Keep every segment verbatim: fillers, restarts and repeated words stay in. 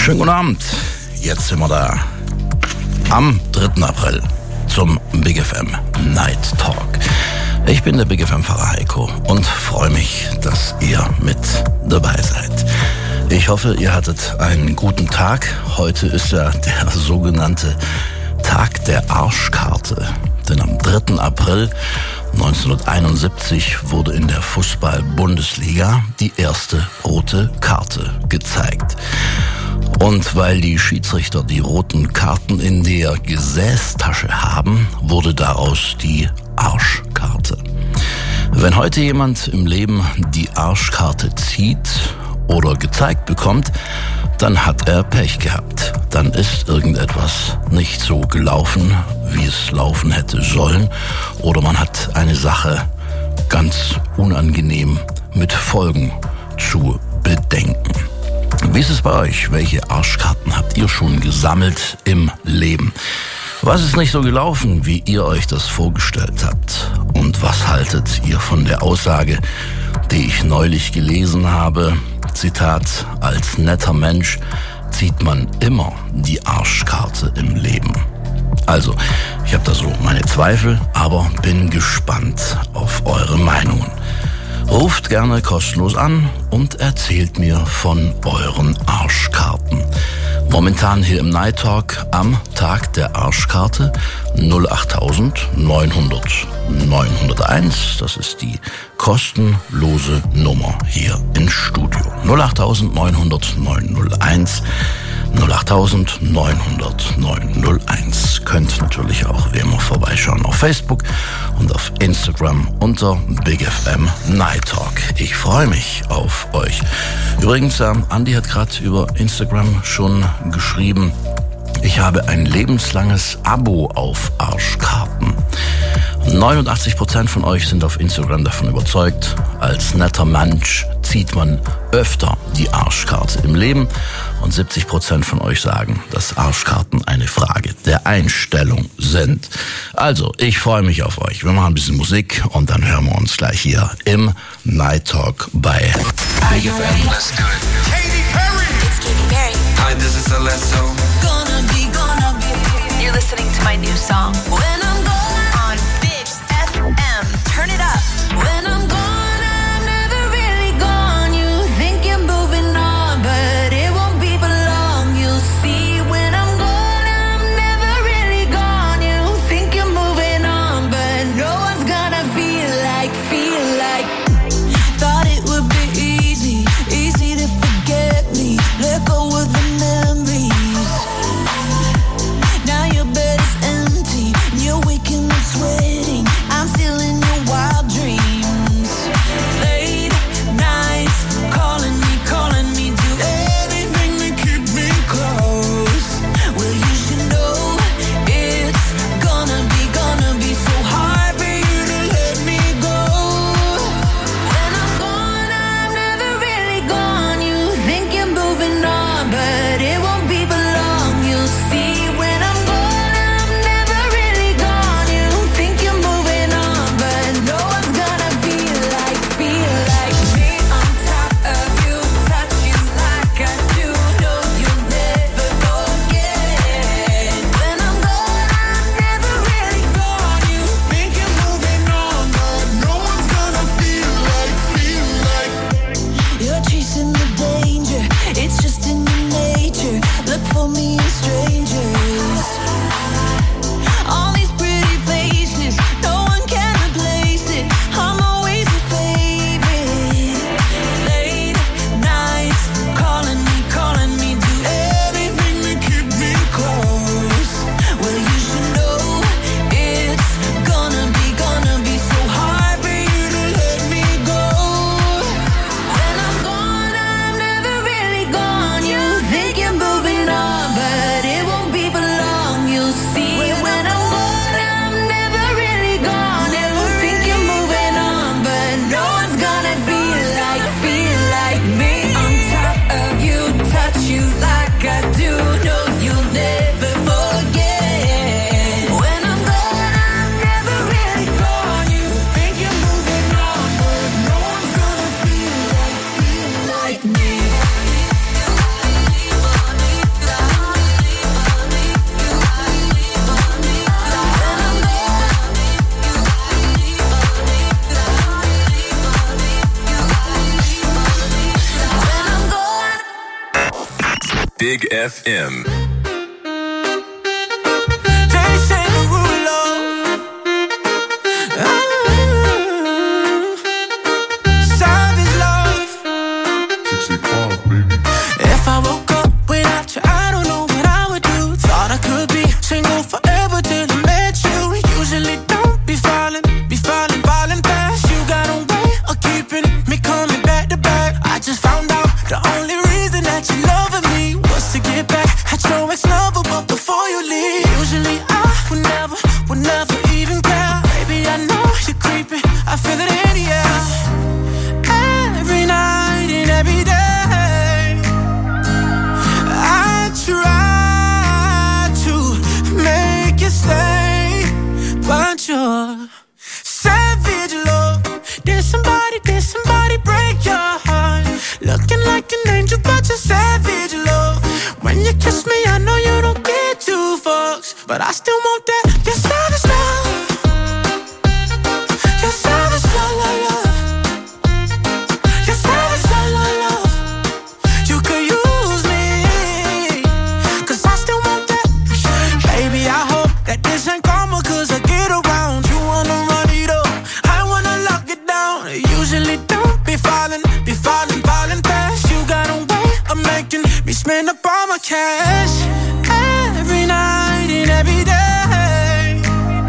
Schönen guten Abend, jetzt sind wir da am dritten April zum Big F M Night Talk. Ich bin der Big F M-Pfarrer Heiko und freue mich, dass ihr mit dabei seid. Ich hoffe, ihr hattet einen guten Tag. Heute ist ja der sogenannte Tag der Arschkarte. Denn am dritten April neunzehnhunderteinundsiebzig wurde in der Fußball-Bundesliga die erste rote Karte gezeigt. Und weil die Schiedsrichter die roten Karten in der Gesäßtasche haben, wurde daraus die Arschkarte. Wenn heute jemand im Leben die Arschkarte zieht oder gezeigt bekommt, dann hat er Pech gehabt. Dann ist irgendetwas nicht so gelaufen, wie es laufen hätte sollen, oder man hat eine Sache ganz unangenehm mit Folgen zu bedenken. Wie ist es bei euch? Welche Arschkarten habt ihr schon gesammelt im Leben? Was ist nicht so gelaufen, wie ihr euch das vorgestellt habt? Und was haltet ihr von der Aussage, die ich neulich gelesen habe? Zitat: Als netter Mensch zieht man immer die Arschkarte im Leben. Also, ich habe da so meine Zweifel, aber bin gespannt auf eure Meinungen. Ruft gerne kostenlos an und erzählt mir von euren Arschkarten. Momentan hier im Night Talk am Tag der Arschkarte null acht neunhundert neunhunderteins. Das ist die kostenlose Nummer hier im Studio. null acht neunhundert neunhunderteins. null acht neunhundert neunhunderteins. Könnt natürlich auch wie immer vorbeischauen auf Facebook und auf Instagram unter Big F M Night Talk. Ich freue mich auf euch. Übrigens, äh, Andi hat gerade über Instagram schon geschrieben, ich habe ein lebenslanges Abo auf Arschkarten. neunundachtzig Prozent von euch sind auf Instagram davon überzeugt, als netter Mensch zieht man öfter die Arschkarte im Leben, und siebzig Prozent von euch sagen, dass Arschkarten eine Frage der Einstellung sind. Also, ich freue mich auf euch. Wir machen ein bisschen Musik und dann hören wir uns gleich hier im Night Talk bei Big F M. Let's do it. Katy Perry. It's Katy Perry. Hi, this is Alesso. Gonna be, gonna be. You're listening to my new song. When I'm gone on Big F M. Turn it up. When I'm gone, I'm never really gone. You think you're moving on, but it won't be for long. You'll see when I'm gone, I'm never really gone. You think you're moving on, but no one's gonna feel like, feel like. Thought it would be easy, easy to forget me. Let go of the memories. Now your bed is empty, you're Big F M. But I still want that, your savage love. Your savage love, love, love. Your savage love, love, love. You could use me, cause I still want that. Baby, I hope that this ain't karma, cause I get around. You wanna run it up, I wanna lock it down. I usually don't be falling, be falling, falling fast. You got a way of making me spend up all my cash. Every night and every day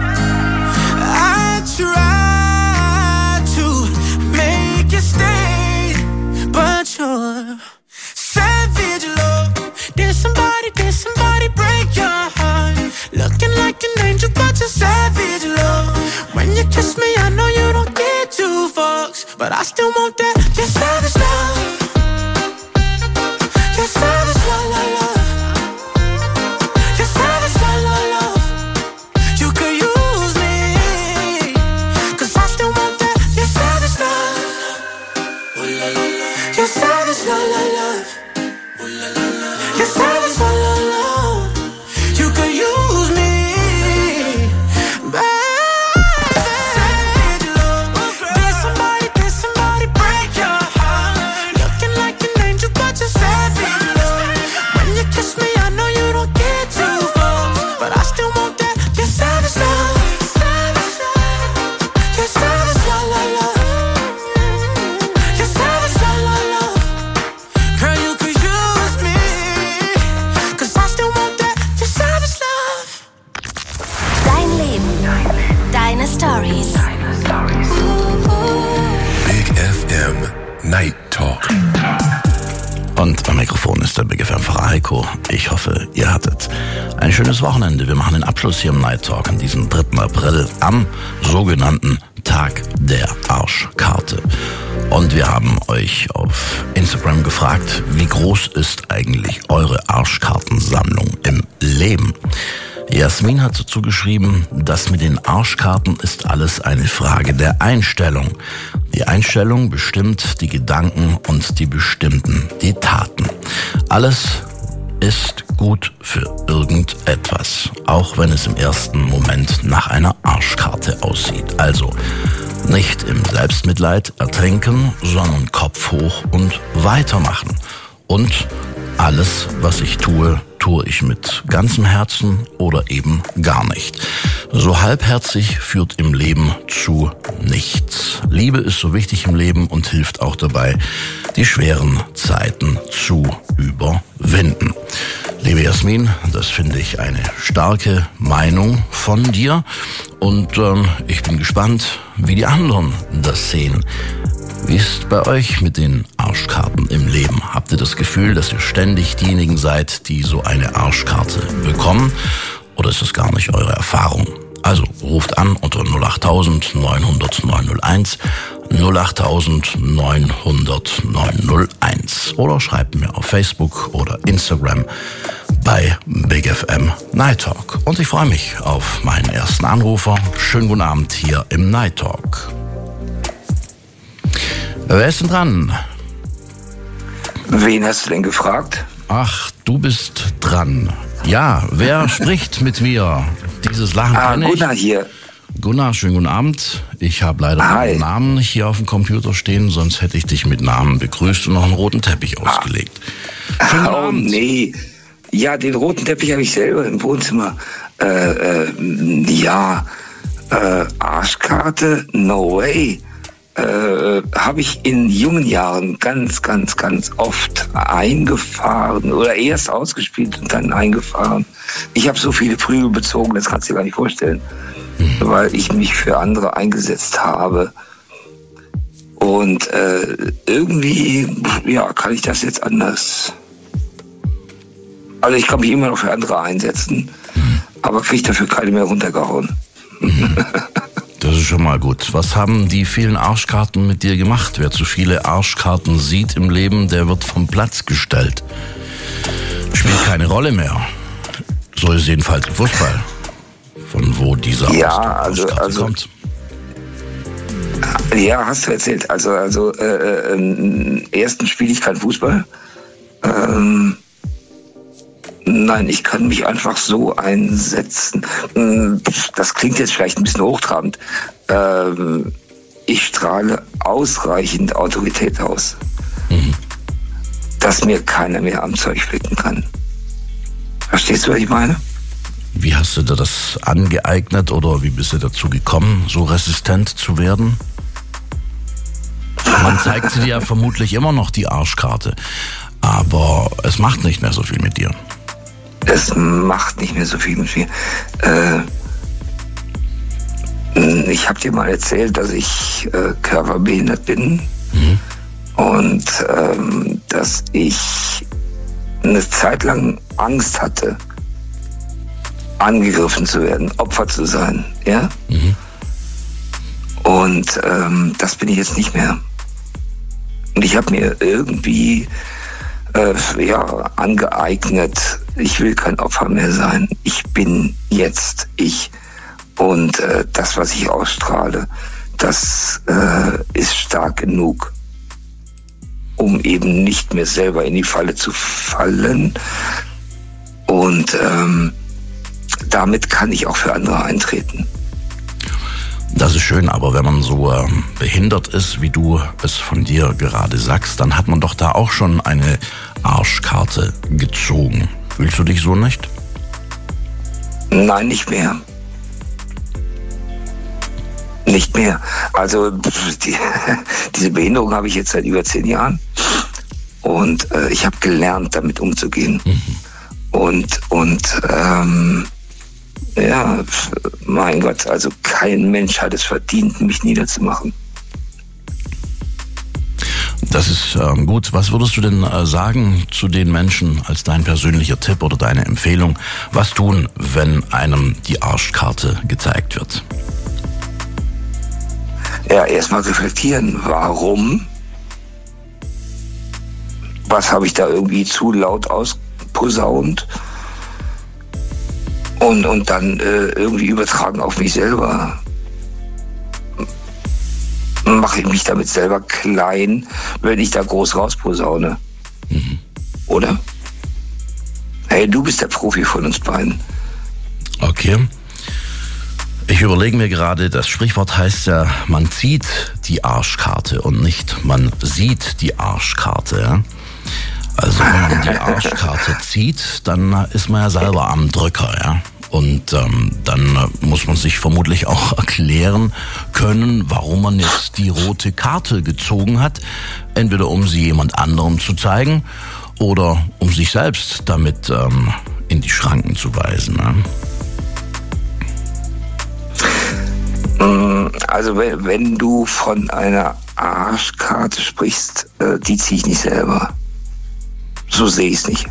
I try to make you stay, but you're savage love. Did somebody, did somebody break your heart? Looking like an angel, but you're savage love. When you kiss me, I know you don't get two fucks, but I still want that, your savage love. Your savage love, love, love. Your savage love, love, love. Your savage love, love, love. You could use me, baby. Savage love. Did somebody, did somebody break your heart? Looking like an angel, but you're savage love. When you kiss me, I know you don't get two fucks, but I still want that, your savage love. Your savage love, love, love. Deine Stories. Big F M Night Talk. Und am Mikrofon ist der Big F M-Pfarrer Heiko. Ich hoffe, ihr hattet ein schönes Wochenende. Wir machen den Abschluss hier im Night Talk an diesem dritten April am sogenannten Tag der Arschkarte. Und wir haben euch auf Instagram gefragt, wie groß ist eigentlich eure Arschkartensammlung im Leben? Jasmin hat dazu geschrieben, das mit den Arschkarten ist alles eine Frage der Einstellung. Die Einstellung bestimmt die Gedanken und die bestimmten die Taten. Alles ist gut für irgendetwas, auch wenn es im ersten Moment nach einer Arschkarte aussieht. Also nicht im Selbstmitleid ertrinken, sondern Kopf hoch und weitermachen. Und alles, was ich tue, tue ich mit ganzem Herzen oder eben gar nicht. So halbherzig führt im Leben zu nichts. Liebe ist so wichtig im Leben und hilft auch dabei, die schweren Zeiten zu überwinden. Liebe Jasmin, das finde ich eine starke Meinung von dir und ähm, ich bin gespannt, wie die anderen das sehen. Wie ist bei euch mit den Arschkarten im Leben? Habt ihr das Gefühl, dass ihr ständig diejenigen seid, die so eine Arschkarte bekommen? Oder ist es gar nicht eure Erfahrung? Also ruft an unter null acht neunhundert neunhunderteins, null acht neunhundert neunhunderteins oder schreibt mir auf Facebook oder Instagram bei Big F M Night Talk. Und ich freue mich auf meinen ersten Anrufer. Schönen guten Abend hier im Night Talk. Wer ist denn dran? Wen hast du denn gefragt? Ach, du bist dran. Ja, wer spricht mit mir? Dieses Lachen ah, kenne ich. Gunnar hier. Gunnar, schönen guten Abend. Ich habe leider deinen Namen nicht hier auf dem Computer stehen, sonst hätte ich dich mit Namen begrüßt und noch einen roten Teppich ausgelegt. Schönen oh, Abend. Nee. Ja, den roten Teppich habe ich selber im Wohnzimmer. Äh, äh, ja, äh, Arschkarte, no way. Äh, habe ich in jungen Jahren ganz, ganz, ganz oft eingefahren oder erst ausgespielt und dann eingefahren. Ich habe so viele Prügel bezogen, das kannst du dir gar nicht vorstellen, mhm. weil ich mich für andere eingesetzt habe. Und äh, irgendwie, ja, kann ich das jetzt anders. Also ich kann mich immer noch für andere einsetzen, mhm. aber kriege dafür keine mehr runtergehauen. Mhm. Das ist schon mal gut. Was haben die vielen Arschkarten mit dir gemacht? Wer zu viele Arschkarten sieht im Leben, der wird vom Platz gestellt. Spielt keine Rolle mehr. So ist jedenfalls im Fußball. Von wo dieser ja, Arschkarte also, also, kommt. Ja, hast du erzählt. Also, also äh, äh, erstens spiele ich keinen Fußball. Ähm, Nein, ich kann mich einfach so einsetzen. Das klingt jetzt vielleicht ein bisschen hochtrabend. Ich strahle ausreichend Autorität aus, mhm. dass mir keiner mehr am Zeug flicken kann. Verstehst du, was ich meine? Wie hast du dir das angeeignet oder wie bist du dazu gekommen, so resistent zu werden? Man zeigt dir ja vermutlich immer noch die Arschkarte, aber es macht nicht mehr so viel mit dir. Es macht nicht mehr so viel mit mir. Äh, ich habe dir mal erzählt, dass ich äh, körperbehindert bin mhm. und ähm, dass ich eine Zeit lang Angst hatte, angegriffen zu werden, Opfer zu sein. Ja? Mhm. Und ähm, das bin ich jetzt nicht mehr. Und ich habe mir irgendwie Äh, ja, angeeignet. Ich will kein Opfer mehr sein. Ich bin jetzt ich. Und äh, das, was ich ausstrahle, das äh, ist stark genug, um eben nicht mehr selber in die Falle zu fallen. Und ähm, damit kann ich auch für andere eintreten. Das ist schön, aber wenn man so äh, behindert ist, wie du es von dir gerade sagst, dann hat man doch da auch schon eine Arschkarte gezogen. Fühlst du dich so nicht? Nein, nicht mehr. Nicht mehr. Also die, diese Behinderung habe ich jetzt seit über zehn Jahren und äh, ich habe gelernt, damit umzugehen. Mhm. Und, und ähm, ja, mein Gott, also kein Mensch hat es verdient, mich niederzumachen. Das ist ähm, gut. Was würdest du denn äh, sagen zu den Menschen als dein persönlicher Tipp oder deine Empfehlung? Was tun, wenn einem die Arschkarte gezeigt wird? Ja, erstmal reflektieren. Warum? Was habe ich da irgendwie zu laut ausposaunt? Und, und dann äh, irgendwie übertragen auf mich selber. Mache ich mich damit selber klein, wenn ich da groß rausposaune. Mhm. Oder? Hey, du bist der Profi von uns beiden. Okay. Ich überlege mir gerade, das Sprichwort heißt ja, man zieht die Arschkarte und nicht man sieht die Arschkarte. Ja? Also wenn man die Arschkarte zieht, dann ist man ja selber am Drücker, ja. Und ähm, dann äh, muss man sich vermutlich auch erklären können, warum man jetzt die rote Karte gezogen hat. Entweder um sie jemand anderem zu zeigen oder um sich selbst damit ähm, in die Schranken zu weisen. Ne? Also wenn, wenn du von einer Arschkarte sprichst, äh, die ziehe ich nicht selber. So sehe ich es nicht.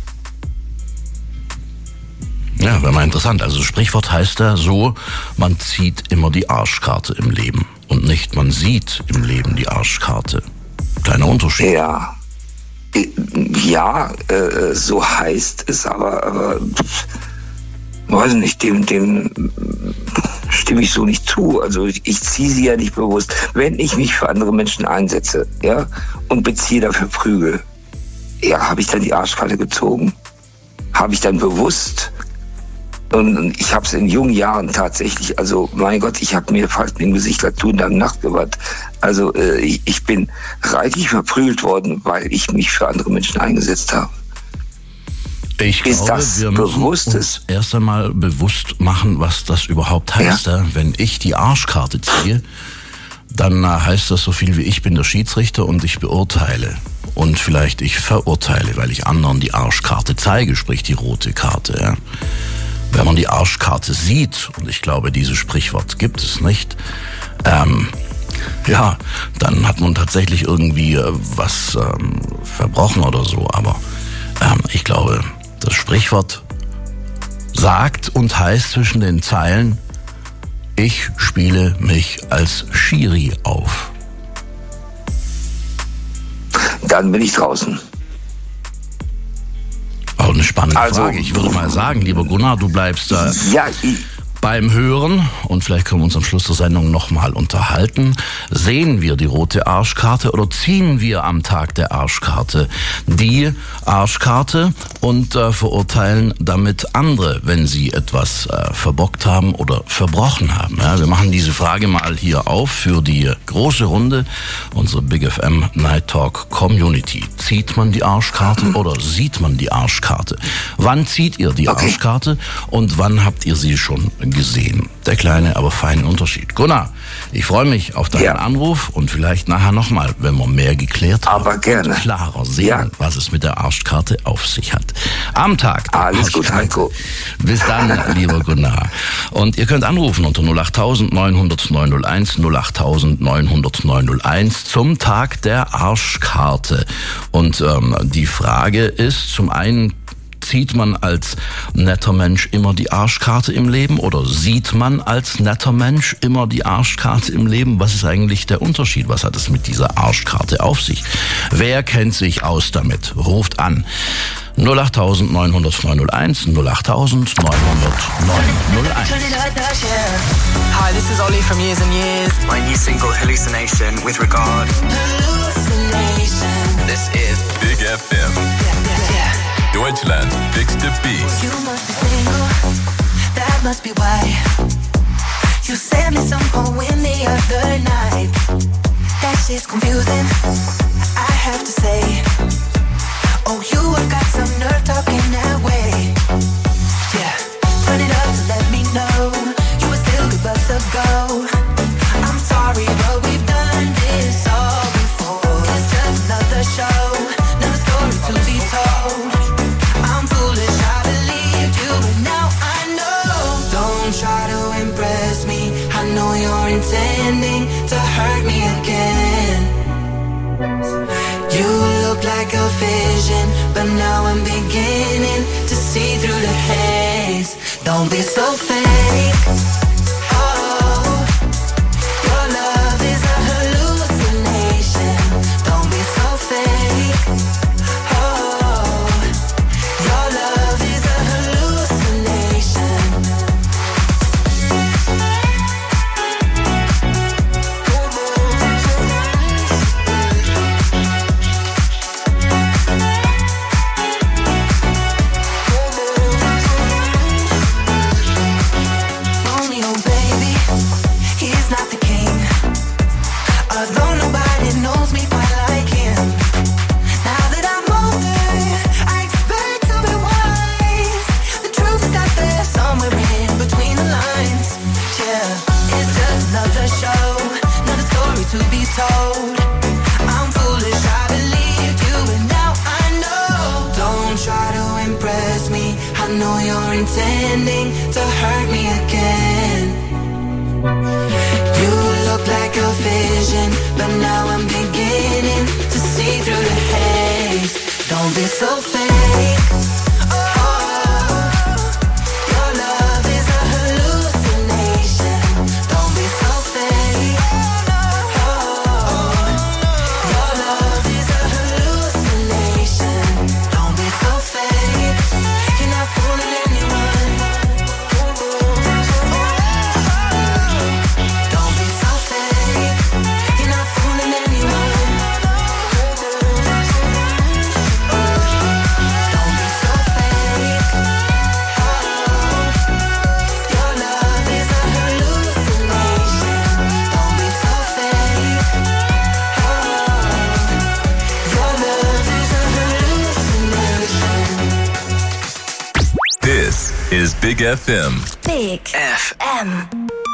Ja, wäre mal interessant. Also Sprichwort heißt ja so, man zieht immer die Arschkarte im Leben und nicht man sieht im Leben die Arschkarte. Kleiner Unterschied. Ja, ja, äh, so heißt es, aber, aber weiß nicht, dem, dem stimme ich so nicht zu. Also ich, ich ziehe sie ja nicht bewusst. Wenn ich mich für andere Menschen einsetze, ja, und beziehe dafür Prügel, ja, habe ich dann die Arschkarte gezogen? Habe ich dann bewusst? Und ich habe es in jungen Jahren tatsächlich, also mein Gott, ich habe mir fast im Gesicht tun am Nachtgewand. Also äh, ich, ich bin streitig verprügelt worden, weil ich mich für andere Menschen eingesetzt habe. Ich ist glaube, das wir müssen bewusstes? uns erst einmal bewusst machen, was das überhaupt heißt. Ja. Wenn ich die Arschkarte ziehe, dann heißt das so viel wie ich bin der Schiedsrichter und ich beurteile. Und vielleicht ich verurteile, weil ich anderen die Arschkarte zeige, sprich die rote Karte. Ja. Wenn man die Arschkarte sieht, und ich glaube, dieses Sprichwort gibt es nicht, ähm, ja, dann hat man tatsächlich irgendwie äh, was ähm, verbrochen oder so. Aber ähm, ich glaube, das Sprichwort sagt und heißt zwischen den Zeilen, ich spiele mich als Schiri auf. Dann bin ich draußen. Auch eine spannende also, Frage. Ich würde mal sagen, lieber Gunnar, du bleibst da ja, ich, beim Hören und vielleicht können wir uns am Schluss der Sendung nochmal unterhalten. Sehen wir die rote Arschkarte oder ziehen wir am Tag der Arschkarte die Arschkarte und äh, verurteilen damit andere, wenn sie etwas äh, verbockt haben oder verbrochen haben? Ja, wir machen diese Frage mal hier auf für die große Runde, unsere Big F M Night Talk Community. Zieht man die Arschkarte oder sieht man die Arschkarte? Wann zieht ihr die okay. Arschkarte und wann habt ihr sie schon gesehen? Der kleine, aber feine Unterschied. Gunnar, ich freue mich auf deinen ja. Anruf und vielleicht nachher nochmal, wenn wir mehr geklärt haben. Aber gerne. Und klarer sehen, ja. was es mit der Arschkarte auf sich hat. Am Tag der Alles gut, Heiko. Bis dann, lieber Gunnar. Und ihr könnt anrufen unter null acht neunhundert neunhunderteins, null acht neunhundert neunhunderteins zum Tag der Arschkarte. Und ähm, die Frage ist zum einen, zieht man als netter Mensch immer die Arschkarte im Leben oder sieht man als netter Mensch immer die Arschkarte im Leben? Was ist eigentlich der Unterschied? Was hat es mit dieser Arschkarte auf sich? Wer kennt sich aus damit? Ruft an. null acht neunhundert neunhunderteins, null acht neunhundert neunhunderteins. Hi, this is Ollie from Years and Years. My new single, Hallucination, with regard. Hallucination. This is Big F M. Yeah, yeah. Deutschland, bigste Beats. You must be single, that must be why. You sent me some poem the other night. That shit's confusing, I have to say. Oh, you have got some nerve talking that way. Yeah, turn it up to let me know you would still give us a go. I'm sorry, but we've done this all before. It's just another show, another story to be told. Foolish, I believed you, but now I know. Don't try to impress me, I know you're intending to hurt me again. You look like a vision, but now I'm beginning to see through the haze. Don't be so fake. Oh, your love is a hallucination. Don't be so fake. Intending to hurt me again. You look like a vision, but now I'm beginning to see through the haze. Don't be so fake. is Big F M. Big F M.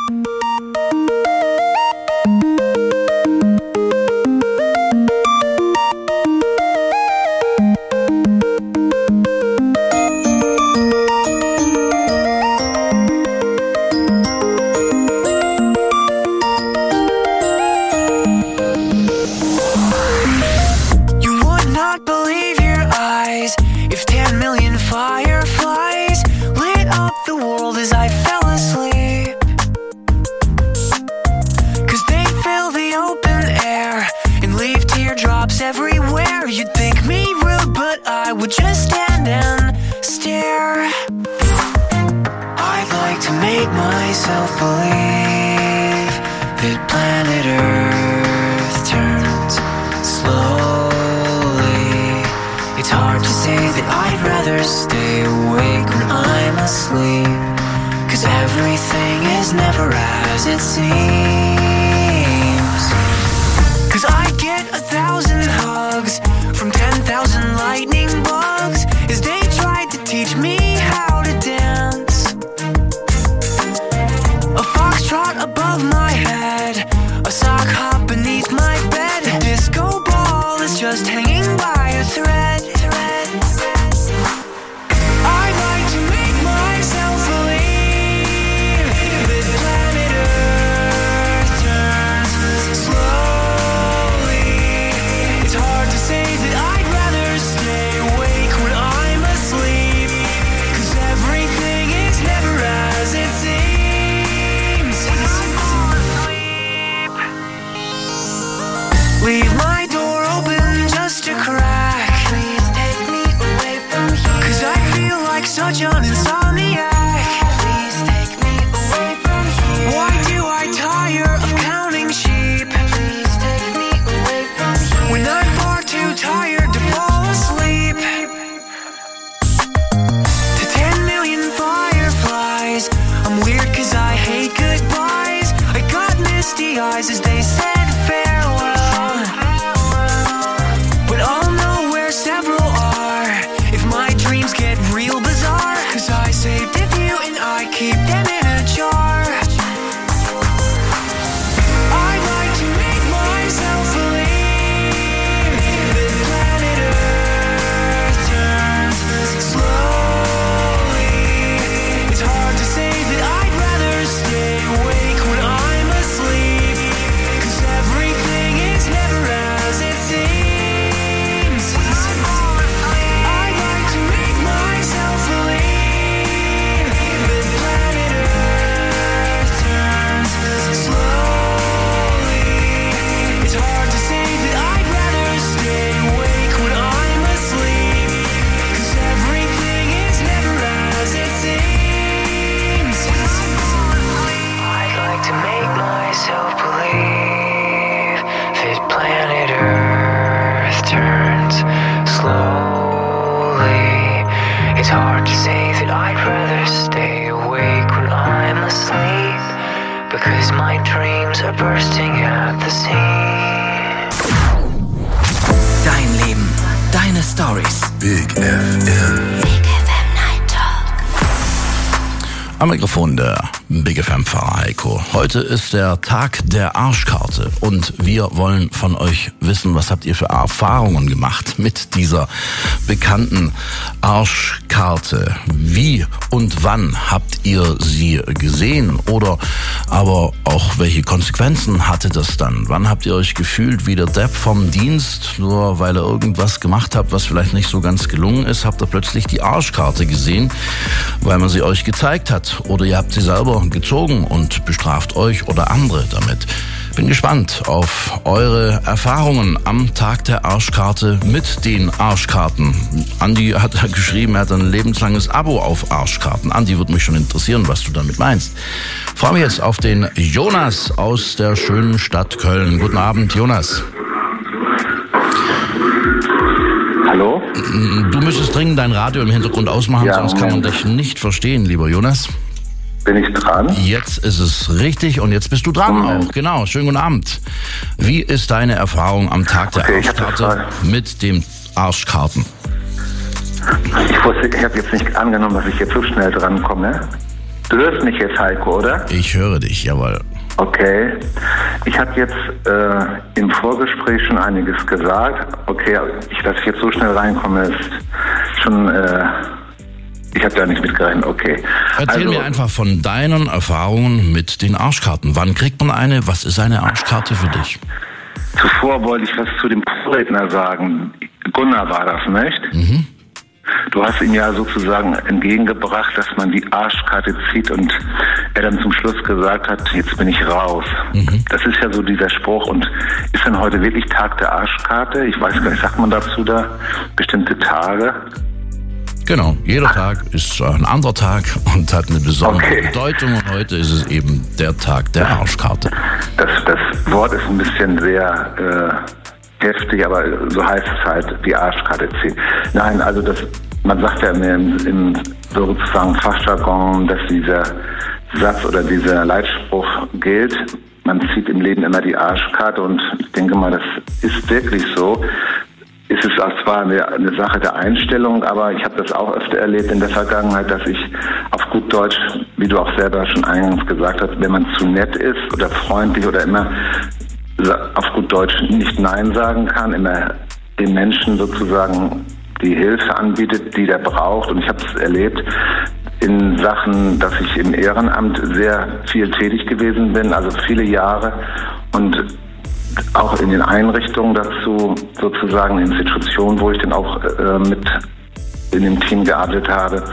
Am Mikrofon der Big F M-Fahrer Heiko. Heute ist der Tag der Arschkarte und wir wollen von euch wissen, was habt ihr für Erfahrungen gemacht mit dieser bekannten Arschkarte? Wie und wann habt ihr sie gesehen? Oder aber auch, welche Konsequenzen hatte das dann? Wann habt ihr euch gefühlt wie der Depp vom Dienst? Nur weil ihr irgendwas gemacht habt, was vielleicht nicht so ganz gelungen ist, habt ihr plötzlich die Arschkarte gesehen, weil man sie euch gezeigt hat. Oder ihr habt sie selber gezogen und bestraft euch oder andere damit. Bin gespannt auf eure Erfahrungen am Tag der Arschkarte mit den Arschkarten. Andi hat geschrieben, er hat ein lebenslanges Abo auf Arschkarten. Andi, würde mich schon interessieren, was du damit meinst. Freue mich jetzt auf den Jonas aus der schönen Stadt Köln. Guten Abend, Jonas. Hallo? Du müsstest dringend dein Radio im Hintergrund ausmachen, ja, sonst kann man dich nicht verstehen, lieber Jonas. Bin ich dran? Jetzt ist es richtig und jetzt bist du dran Moment. auch. Genau, schönen guten Abend. Wie ist deine Erfahrung am Tag der okay, Arschkarte mit den Arschkarten? Ich wusste, ich habe jetzt nicht angenommen, dass ich jetzt so schnell drankomme. Du hörst mich jetzt, Heiko, oder? Ich höre dich, jawohl. Okay. Ich habe jetzt äh, im Vorgespräch schon einiges gesagt. Okay, ich, dass ich jetzt so schnell reinkomme, ist schon... Äh, ich habe da nicht mitgerechnet, okay. Erzähl also, mir einfach von deinen Erfahrungen mit den Arschkarten. Wann kriegt man eine? Was ist eine Arschkarte für dich? Zuvor wollte ich was zu dem Vorredner sagen. Gunnar war das, nicht? Mhm. Du hast ihm ja sozusagen entgegengebracht, dass man die Arschkarte zieht und er dann zum Schluss gesagt hat, jetzt bin ich raus. Mhm. Das ist ja so dieser Spruch. Und ist dann heute wirklich Tag der Arschkarte? Ich weiß gar nicht, sagt man dazu da bestimmte Tage? Genau, jeder Tag ist ein anderer Tag und hat eine besondere okay. Bedeutung. Und heute ist es eben der Tag der Arschkarte. Das, das Wort ist ein bisschen sehr... Äh, heftig, aber so heißt es halt, die Arschkarte ziehen. Nein, also das, man sagt ja im, im sozusagen Fachjargon, dass dieser Satz oder dieser Leitspruch gilt, man zieht im Leben immer die Arschkarte und ich denke mal, das ist wirklich so. Ist es auch zwar eine, eine Sache der Einstellung, aber ich habe das auch öfter erlebt in der Vergangenheit, dass ich auf gut Deutsch, wie du auch selber schon eingangs gesagt hast, wenn man zu nett ist oder freundlich oder immer auf gut Deutsch nicht Nein sagen kann, immer den Menschen sozusagen die Hilfe anbietet, die der braucht. Und ich habe es erlebt in Sachen, dass ich im Ehrenamt sehr viel tätig gewesen bin, also viele Jahre und auch in den Einrichtungen dazu, sozusagen Institutionen, wo ich dann auch äh, mit in dem Team gearbeitet habe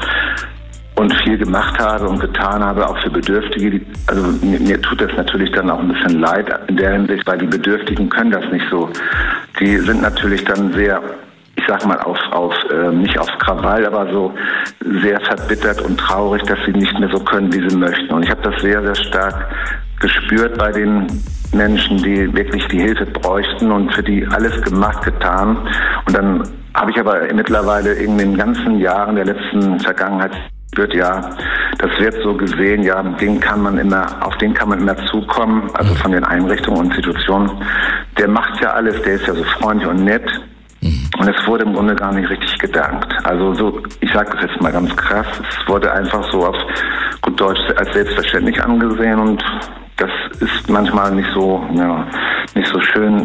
und viel gemacht habe und getan habe, auch für Bedürftige. Die, also mir, mir tut das natürlich dann auch ein bisschen leid in der Hinsicht, weil die Bedürftigen können das nicht so. Die sind natürlich dann sehr, ich sag mal, auf, auf äh, nicht auf Krawall, aber so sehr verbittert und traurig, dass sie nicht mehr so können, wie sie möchten. Und ich habe das sehr, sehr stark gespürt bei den Menschen, die wirklich die Hilfe bräuchten und für die alles gemacht, getan. Und dann habe ich aber mittlerweile in den ganzen Jahren der letzten Vergangenheit wird ja, das wird so gesehen, ja, den kann man immer, auf den kann man immer zukommen, also von den Einrichtungen und Institutionen. Der macht ja alles, der ist ja so freundlich und nett. Und es wurde im Grunde gar nicht richtig gedankt. Also so, ich sage das jetzt mal ganz krass, es wurde einfach so auf gut Deutsch als selbstverständlich angesehen und das ist manchmal nicht so, ja, nicht so schön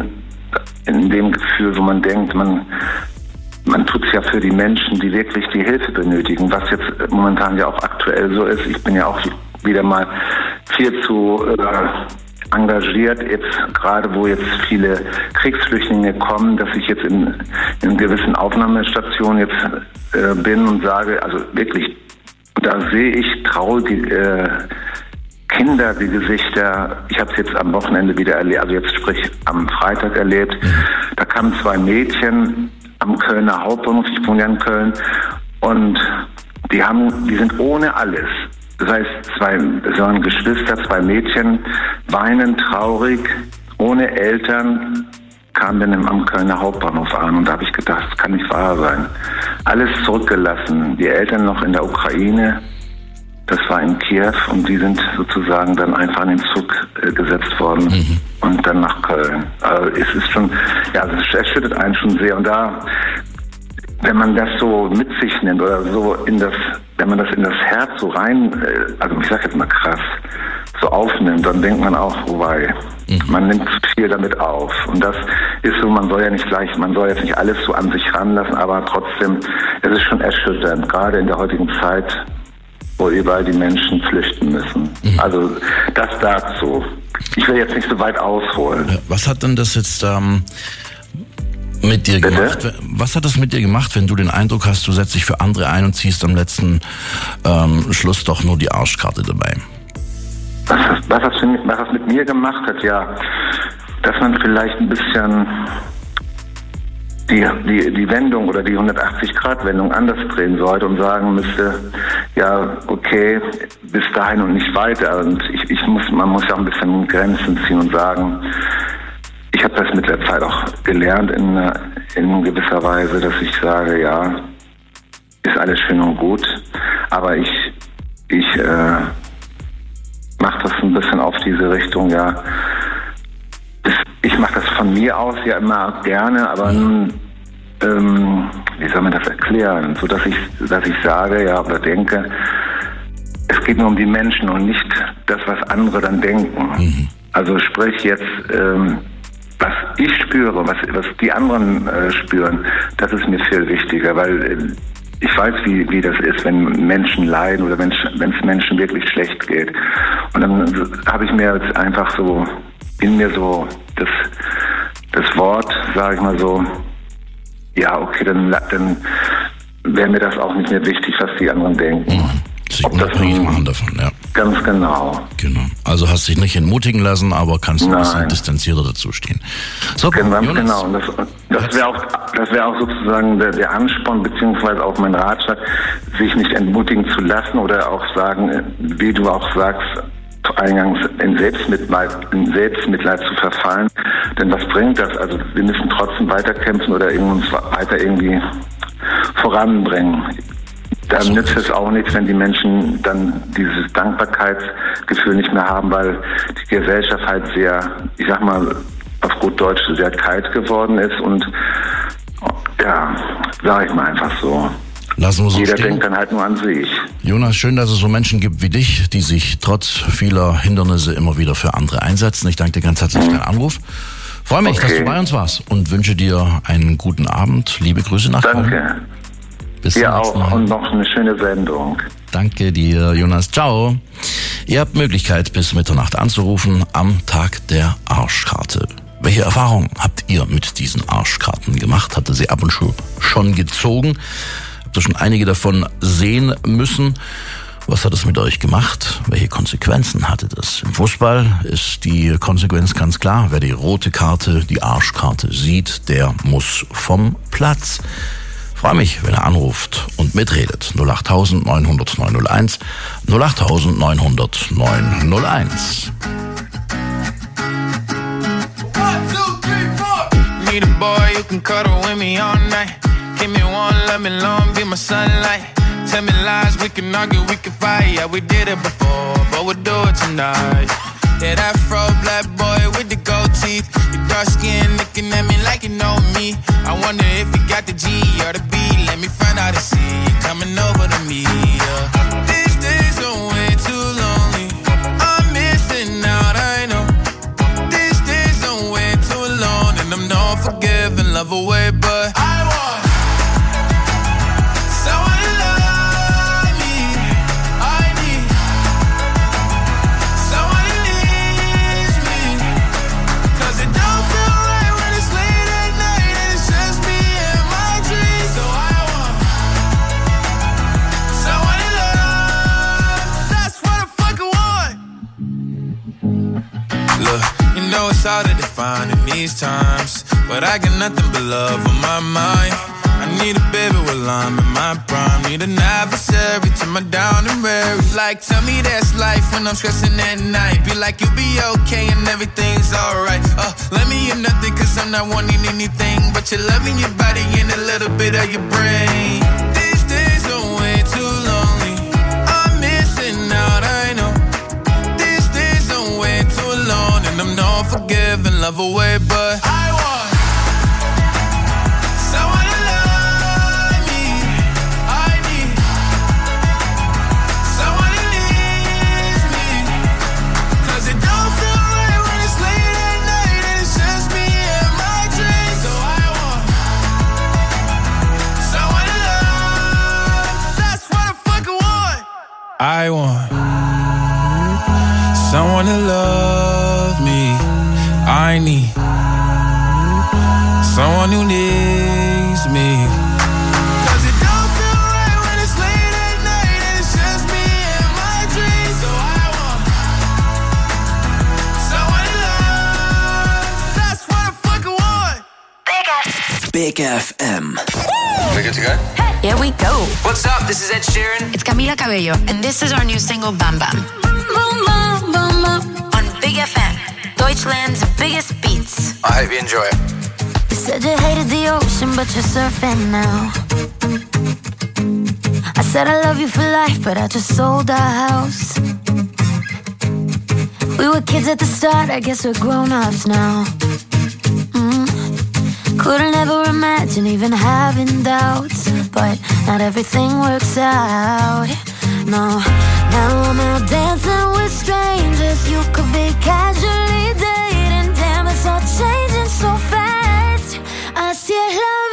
in dem Gefühl, wo man denkt, man Man tut es ja für die Menschen, die wirklich die Hilfe benötigen, was jetzt momentan ja auch aktuell so ist. Ich bin ja auch wieder mal viel zu äh, engagiert, jetzt gerade wo jetzt viele Kriegsflüchtlinge kommen, dass ich jetzt in, in gewissen Aufnahmestationen jetzt äh, bin und sage, also wirklich, da sehe ich traurige äh, Kinder, die Gesichter. Ich habe es jetzt am Wochenende wieder erlebt, also jetzt sprich am Freitag erlebt. Da kamen zwei Mädchen am Kölner Hauptbahnhof, ich wohne ja in Köln, und die haben, die sind ohne alles. Das heißt, zwei, es waren Geschwister, zwei Mädchen, weinend, traurig, ohne Eltern, kamen dann am Kölner Hauptbahnhof an und da habe ich gedacht, das kann nicht wahr sein. Alles zurückgelassen, die Eltern noch in der Ukraine, das war in Kiew und die sind sozusagen dann einfach in den Zug äh, gesetzt worden mhm. und dann nach Köln. Also es ist schon, ja, es erschüttert einen schon sehr. Und da, wenn man das so mit sich nimmt oder so in das, wenn man das in das Herz so rein, äh, also ich sag jetzt mal krass, so aufnimmt, dann denkt man auch, wobei, mhm. man nimmt viel damit auf. Und das ist so, man soll ja nicht gleich, man soll jetzt nicht alles so an sich ranlassen, aber trotzdem, es ist schon erschütternd, gerade in der heutigen Zeit, wo überall die Menschen flüchten müssen. Mhm. Also das dazu. Ich will jetzt nicht so weit ausholen. Was hat denn das jetzt ähm, mit dir Bitte? gemacht? Was hat das mit dir gemacht, wenn du den Eindruck hast, du setzt dich für andere ein und ziehst am letzten ähm, Schluss doch nur die Arschkarte dabei? Was, was, das für, was das mit mir gemacht hat, ja, dass man vielleicht ein bisschen Die, die, die Wendung oder die hundertachtzig-Grad-Wendung anders drehen sollte und sagen müsste, ja, okay, bis dahin und nicht weiter. Und ich, ich muss, man muss ja auch ein bisschen Grenzen ziehen und sagen, ich habe das mit der Zeit auch gelernt in, in gewisser Weise, dass ich sage, ja, ist alles schön und gut, aber ich, ich äh, mache das ein bisschen auf diese Richtung, ja, ich mache das von mir aus ja immer gerne, aber nun ähm, wie soll man das erklären, so dass ich, dass ich sage, ja, oder denke, es geht nur um die Menschen und nicht das, was andere dann denken. Mhm. Also sprich jetzt, ähm, was ich spüre, was, was die anderen äh, spüren, das ist mir viel wichtiger, weil äh, ich weiß, wie, wie das ist, wenn Menschen leiden oder wenn es Menschen wirklich schlecht geht. Und dann habe ich mir jetzt einfach so in mir so das, das Wort, sage ich mal so, ja, okay, dann, dann wäre mir das auch nicht mehr wichtig, was die anderen denken. Mhm. Sich unabhängig machen davon, ja. Ganz genau. Genau. Also hast dich nicht entmutigen lassen, aber kannst ein bisschen distanzierter dazu stehen. So, ganz Jonas. genau. Und das, das wäre auch, das wäre auch sozusagen der, der Ansporn, beziehungsweise auch mein Ratschlag, sich nicht entmutigen zu lassen oder auch sagen, wie du auch sagst, eingangs in Selbstmitleid, in Selbstmitleid zu verfallen. Denn was bringt das? Also wir müssen trotzdem weiterkämpfen oder uns weiter irgendwie voranbringen. Dann nützt es auch nichts, wenn die Menschen dann dieses Dankbarkeitsgefühl nicht mehr haben, weil die Gesellschaft halt sehr, ich sag mal, auf gut Deutsch sehr kalt geworden ist und ja, sag ich mal einfach so. Lassen wir so Jeder stehen. denkt dann halt nur an sich. Jonas, schön, dass es so Menschen gibt wie dich, die sich trotz vieler Hindernisse immer wieder für andere einsetzen. Ich danke dir ganz herzlich für deinen Anruf. Freue mich, okay, dass du bei uns warst und wünsche dir einen guten Abend. Liebe Grüße nach Köln. Danke. Bis dir auch Mal. Und noch eine schöne Sendung. Danke dir, Jonas. Ciao. Ihr habt Möglichkeit, bis Mitternacht anzurufen am Tag der Arschkarte. Welche Erfahrungen habt ihr mit diesen Arschkarten gemacht? Habt ihr sie ab und zu schon gezogen? Habt ihr schon einige davon sehen müssen? Was hat es mit euch gemacht? Welche Konsequenzen hatte das? Im Fußball ist die Konsequenz ganz klar. Wer die rote Karte, die Arschkarte sieht, der muss vom Platz. Freue mich, wenn er anruft und mitredet. null acht neun null null neun null eins, null acht neun null null neun null eins. Need a boy you can cuddle with me all night. Give me one, let me long, be my sunlight. Tell me lies, we can argue, we can fight. Yeah, we did it before, but we'll do it tonight. Yeah, that fro black boy with the gold teeth. Your dark skin looking at me like you know me. I wonder if you got the G or the B. Let me find out and see you coming over to me. Yeah. These days are way too lonely. I'm missing out, I know. These days are way too alone, and I'm not forgiving, love away, but I want someone to love me. I need someone who needs me. 'Cause it don't feel right when it's late at night and it's just me and my dreams. So I want someone to love. That's what I fucking want. Look, you know it's hard to define in these times, but I got nothing but love on my mind. I need a baby while I'm in my prime. Need an adversary to my down and weary. Like, tell me that's life when I'm stressing at night. Be like, you'll be okay and everything's alright. Uh, let me in nothing 'cause I'm not wanting anything but you're loving your body and a little bit of your brain. These days are way too lonely. I'm missing out, I know. These days are way too alone, and I'm not forgiving, love away, but I want someone to love me. I need someone who needs me. 'Cause it don't feel right when it's late at night and it's just me and my dreams. So I want someone to love. That's what I fucking want. I want someone to love me. I need someone who needs me. 'Cause it don't feel right when it's late at night and it's just me and my dreams. So I want someone to love. That's what I fucking want. Big F M. We good to go? Here we go. What's up? This is Ed Sheeran. It's Camila Cabello, and this is our new single, Bam Bam. Boom, bam, bam, bam. On Big F M, Deutschland's biggest beats. I hope you enjoy it. You said you hated the ocean, but you're surfing now. I said I love you for life, but I just sold our house. We were kids at the start, I guess we're grown-ups now. Mm. Couldn't ever imagine even having doubts, but not everything works out. No, now I'm out dancing with strangers. You could be casually dating. Damn, it's all changing so fast. Así es la